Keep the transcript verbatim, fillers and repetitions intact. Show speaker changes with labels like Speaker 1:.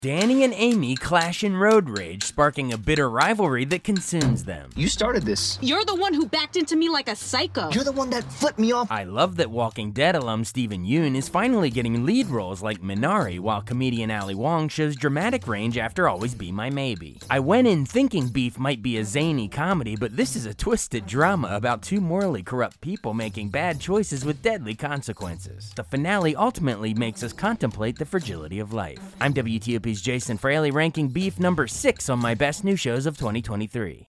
Speaker 1: Danny and Amy clash in road rage, sparking a bitter rivalry that consumes them.
Speaker 2: You started this.
Speaker 3: You're the one who backed into me like a psycho.
Speaker 2: You're the one that flipped me off.
Speaker 1: I love that Walking Dead alum Steven Yeun is finally getting lead roles like Minari, while comedian Ali Wong shows dramatic range after Always Be My Maybe. I went in thinking Beef might be a zany comedy, but this is a twisted drama about two morally corrupt people making bad choices with deadly consequences. The finale ultimately makes us contemplate the fragility of life. I'm W T O P's Jason Fraley, ranking Beef number six on my best new shows of twenty twenty-three.